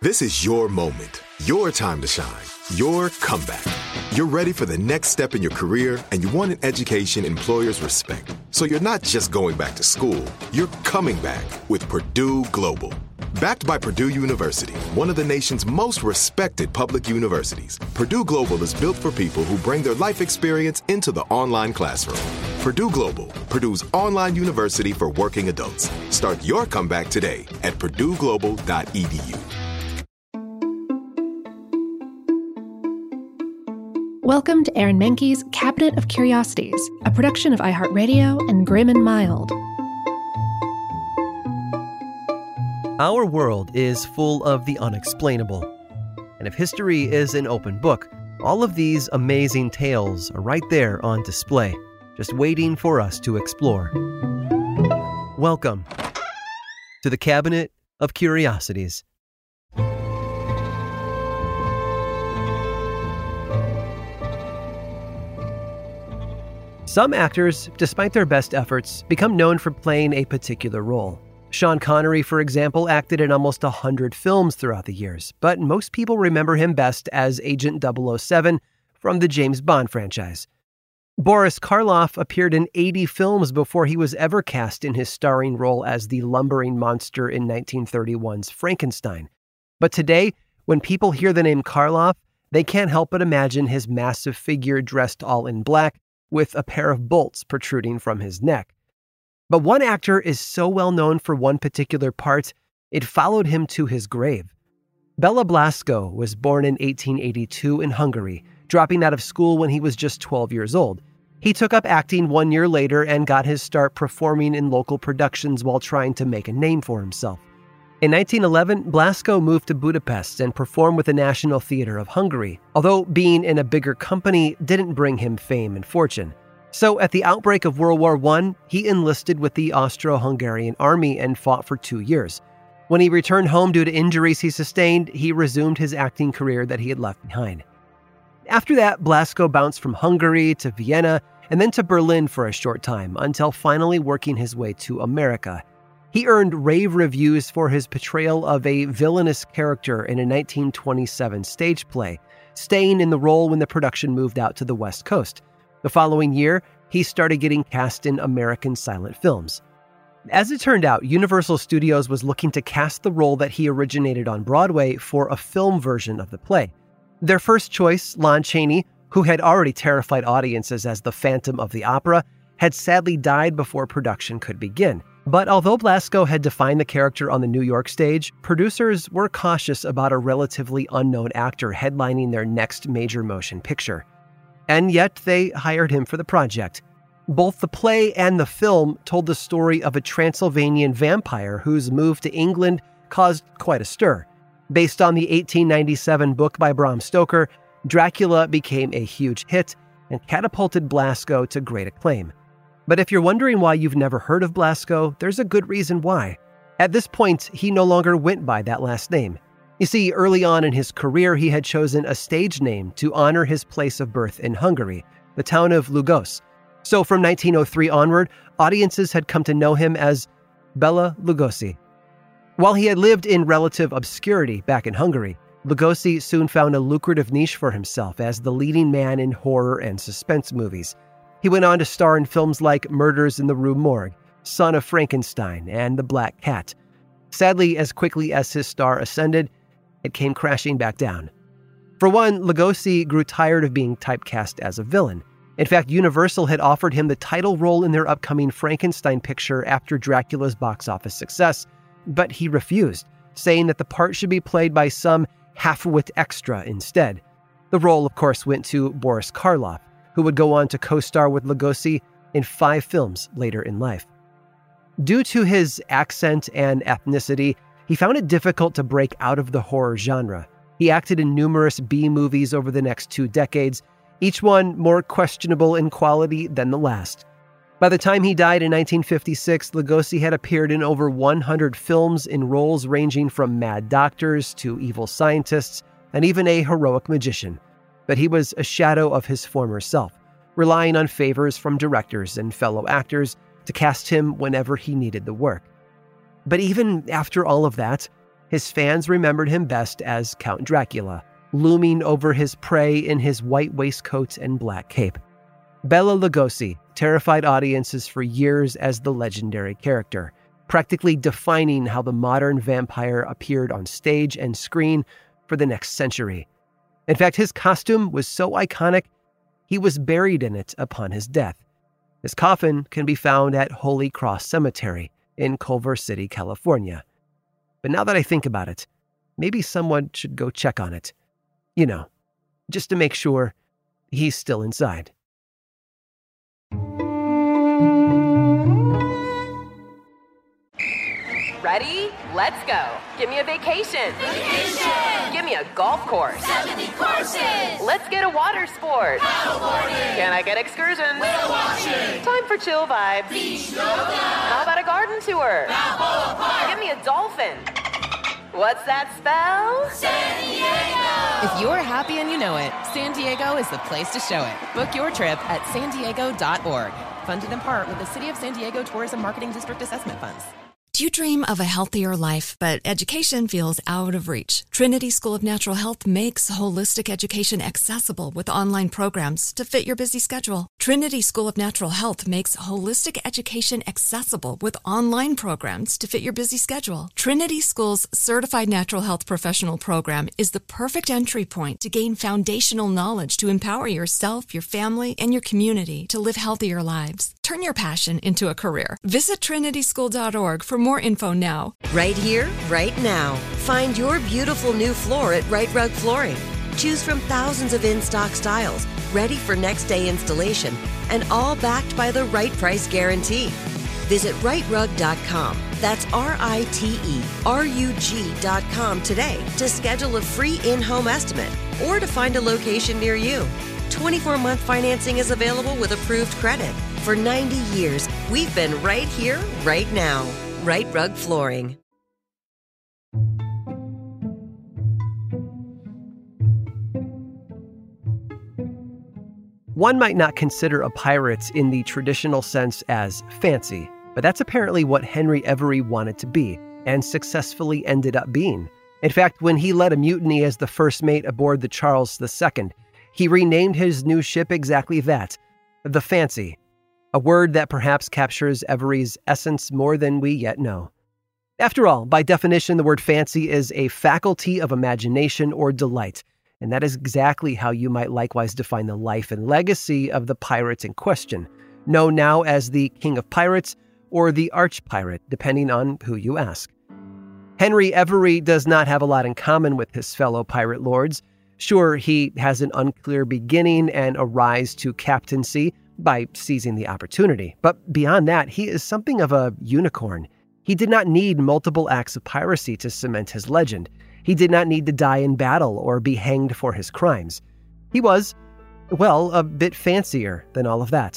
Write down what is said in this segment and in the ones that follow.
This is your moment, your time to shine, your comeback. You're ready for the next step in your career, and you want an education employers respect. So you're not just going back to school, you're coming back with Purdue Global. Backed by Purdue University, one of the nation's most respected public universities, Purdue Global is built for people who bring their life experience into the online classroom. Purdue Global, Purdue's online university for working adults. Start your comeback today at purdueglobal.edu. Welcome to Aaron Mahnke's Cabinet of Curiosities, a production of iHeartRadio and Grim and Mild. Our world is full of the unexplainable. And if history is an open book, all of these amazing tales are right there on display, just waiting for us to explore. Welcome to the Cabinet of Curiosities. Some actors, despite their best efforts, become known for playing a particular role. Sean Connery, for example, acted in almost 100 films throughout the years, but most people remember him best as Agent 007 from the James Bond franchise. Boris Karloff appeared in 80 films before he was ever cast in his starring role as the lumbering monster in 1931's Frankenstein. But today, when people hear the name Karloff, they can't help but imagine his massive figure dressed all in black, with a pair of bolts protruding from his neck. But one actor is so well known for one particular part, it followed him to his grave. Bela Blasko was born in 1882 in Hungary, dropping out of school when he was just 12 years old. He took up acting 1 year later and got his start performing in local productions while trying to make a name for himself. In 1911, Blasko moved to Budapest and performed with the National Theatre of Hungary, although being in a bigger company didn't bring him fame and fortune. So at the outbreak of World War I, he enlisted with the Austro-Hungarian army and fought for 2 years. When he returned home due to injuries he sustained, he resumed his acting career that he had left behind. After that, Blasko bounced from Hungary to Vienna and then to Berlin for a short time, until finally working his way to America. He earned rave reviews for his portrayal of a villainous character in a 1927 stage play, staying in the role when the production moved out to the West Coast. The following year, he started getting cast in American silent films. As it turned out, Universal Studios was looking to cast the role that he originated on Broadway for a film version of the play. Their first choice, Lon Chaney, who had already terrified audiences as the Phantom of the Opera, had sadly died before production could begin. But although Blasko had defined the character on the New York stage, producers were cautious about a relatively unknown actor headlining their next major motion picture. And yet they hired him for the project. Both the play and the film told the story of a Transylvanian vampire whose move to England caused quite a stir. Based on the 1897 book by Bram Stoker, Dracula became a huge hit and catapulted Blasko to great acclaim. But if you're wondering why you've never heard of Blasko, there's a good reason why. At this point, he no longer went by that last name. You see, early on in his career, he had chosen a stage name to honor his place of birth in Hungary, the town of Lugos. So from 1903 onward, audiences had come to know him as Bela Lugosi. While he had lived in relative obscurity back in Hungary, Lugosi soon found a lucrative niche for himself as the leading man in horror and suspense movies. He went on to star in films like Murders in the Rue Morgue, Son of Frankenstein, and The Black Cat. Sadly, as quickly as his star ascended, it came crashing back down. For one, Lugosi grew tired of being typecast as a villain. In fact, Universal had offered him the title role in their upcoming Frankenstein picture after Dracula's box office success, but he refused, saying that the part should be played by some half-wit extra instead. The role, of course, went to Boris Karloff, who would go on to co-star with Lugosi in 5 films later in life. Due to his accent and ethnicity, he found it difficult to break out of the horror genre. He acted in numerous B-movies over the next 2 decades, each one more questionable in quality than the last. By the time he died in 1956, Lugosi had appeared in over 100 films in roles ranging from mad doctors to evil scientists and even a heroic magician. But he was a shadow of his former self, relying on favors from directors and fellow actors to cast him whenever he needed the work. But even after all of that, his fans remembered him best as Count Dracula, looming over his prey in his white waistcoat and black cape. Bela Lugosi terrified audiences for years as the legendary character, practically defining how the modern vampire appeared on stage and screen for the next century. In fact, his costume was so iconic, he was buried in it upon his death. His coffin can be found at Holy Cross Cemetery in Culver City, California. But now that I think about it, maybe someone should go check on it. You know, just to make sure he's still inside. Ready? Let's go. Give me a vacation. Vacation! Give me a golf course. 70 courses! Let's get a water sport. Paddleboarding! Can I get excursions? Whale watching! Time for chill vibes. Beach yoga! How about a garden tour? Balboa Park! Give me a dolphin. What's that spell? San Diego! If you're happy and you know it, San Diego is the place to show it. Book your trip at sandiego.org. Funded in part with the City of San Diego Tourism Marketing District Assessment Funds. Do you dream of a healthier life, but education feels out of reach? Trinity School of Natural Health makes holistic education accessible with online programs to fit your busy schedule. Trinity School of Natural Health makes holistic education accessible with online programs to fit your busy schedule. Trinity School's Certified Natural Health Professional Program is the perfect entry point to gain foundational knowledge to empower yourself, your family, and your community to live healthier lives. Turn your passion into a career. Visit trinityschool.org for more info now. Right here, right now. Find your beautiful new floor at Right Rug Flooring. Choose from thousands of in-stock styles, ready for next day installation, and all backed by the right price guarantee. Visit rightrug.com. That's RITERUG.com today to schedule a free in-home estimate or to find a location near you. 24-month financing is available with approved credit. For 90 years, we've been right here, right now. Right Rug Flooring. One might not consider a pirate in the traditional sense as fancy, but that's apparently what Henry Every wanted to be, and successfully ended up being. In fact, when he led a mutiny as the first mate aboard the Charles II, he renamed his new ship exactly that, the Fancy, a word that perhaps captures Every's essence more than we yet know. After all, by definition, the word fancy is a faculty of imagination or delight, and that is exactly how you might likewise define the life and legacy of the pirate in question, known now as the King of Pirates or the Arch-Pirate, depending on who you ask. Henry Every does not have a lot in common with his fellow pirate lords. Sure, he has an unclear beginning and a rise to captaincy by seizing the opportunity, but beyond that, he is something of a unicorn. He did not need multiple acts of piracy to cement his legend. He did not need to die in battle or be hanged for his crimes. He was, well, a bit fancier than all of that.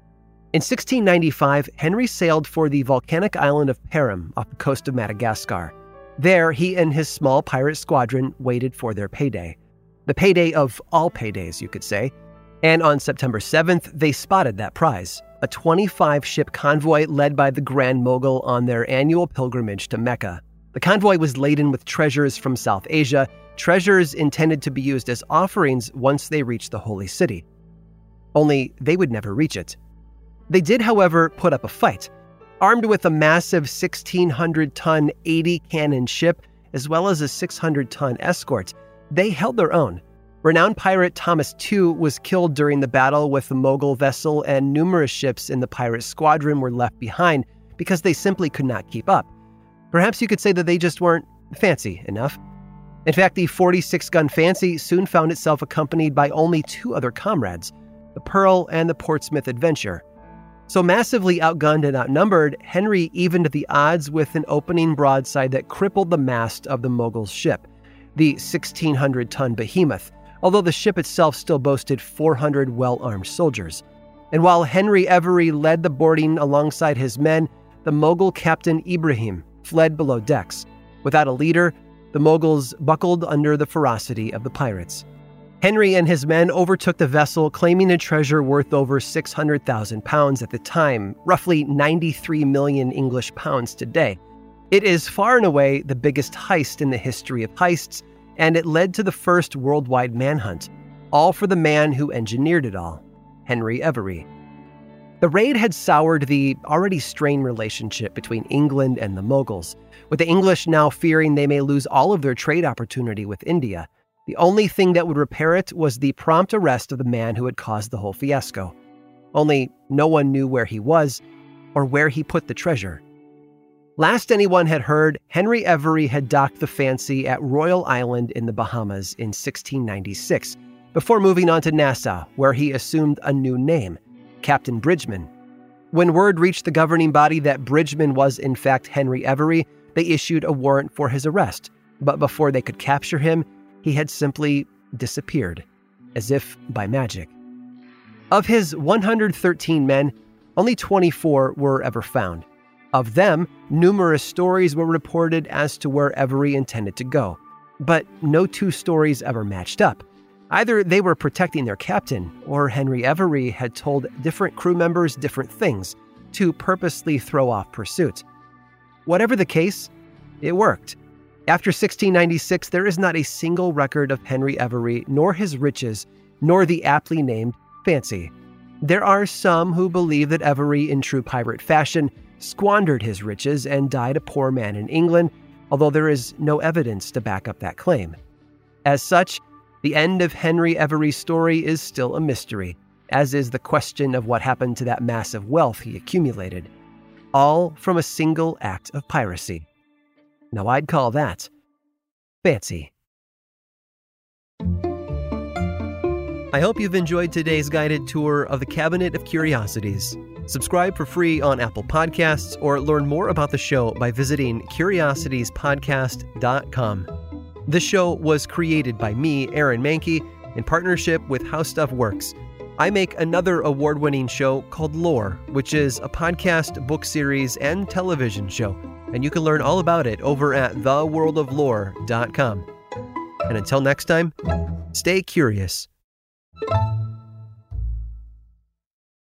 In 1695, Henry sailed for the volcanic island of Perim off the coast of Madagascar. There, he and his small pirate squadron waited for their payday. The payday of all paydays, you could say. And on September 7th, they spotted that prize, a 25-ship convoy led by the Grand Mogul on their annual pilgrimage to Mecca. The convoy was laden with treasures from South Asia, treasures intended to be used as offerings once they reached the Holy City. Only they would never reach it. They did, however, put up a fight. Armed with a massive 1,600-ton, 80-cannon ship, as well as a 600-ton escort, they held their own. Renowned pirate Thomas Tew was killed during the battle with the Mogul vessel, and numerous ships in the pirate squadron were left behind because they simply could not keep up. Perhaps you could say that they just weren't fancy enough. In fact, the 46-gun Fancy soon found itself accompanied by only two other comrades, the Pearl and the Portsmouth Adventure. So massively outgunned and outnumbered, Henry evened the odds with an opening broadside that crippled the mast of the Mogul's ship, the 1,600-ton behemoth, although the ship itself still boasted 400 well-armed soldiers. And while Henry Every led the boarding alongside his men, the Mogul captain Ibrahim fled below decks. Without a leader, the Moguls buckled under the ferocity of the pirates. Henry and his men overtook the vessel, claiming a treasure worth over 600,000 pounds at the time, roughly 93 million English pounds today. It is far and away the biggest heist in the history of heists, and it led to the first worldwide manhunt, all for the man who engineered it all, Henry Every. The raid had soured the already strained relationship between England and the Mughals, with the English now fearing they may lose all of their trade opportunity with India. The only thing that would repair it was the prompt arrest of the man who had caused the whole fiasco. Only no one knew where he was or where he put the treasure. Last anyone had heard, Henry Every had docked the Fancy at Royal Island in the Bahamas in 1696, before moving on to Nassau, where he assumed a new name, Captain Bridgeman. When word reached the governing body that Bridgeman was in fact Henry Every, they issued a warrant for his arrest. But before they could capture him, he had simply disappeared, as if by magic. Of his 113 men, only 24 were ever found. Of them, numerous stories were reported as to where Every intended to go. But no two stories ever matched up. Either they were protecting their captain, or Henry Every had told different crew members different things to purposely throw off pursuit. Whatever the case, it worked. After 1696, there is not a single record of Henry Every, nor his riches, nor the aptly named Fancy. There are some who believe that Every, in true pirate fashion, squandered his riches and died a poor man in England, although there is no evidence to back up that claim. As such, the end of Henry Every's story is still a mystery, as is the question of what happened to that massive wealth he accumulated, all from a single act of piracy. Now I'd call that fancy. I hope you've enjoyed today's guided tour of the Cabinet of Curiosities. Subscribe for free on Apple Podcasts or learn more about the show by visiting curiositiespodcast.com. The show was created by me, Aaron Mahnke, in partnership with How Stuff Works. I make another award-winning show called Lore, which is a podcast, book series, and television show, and you can learn all about it over at theworldoflore.com. And until next time, stay curious.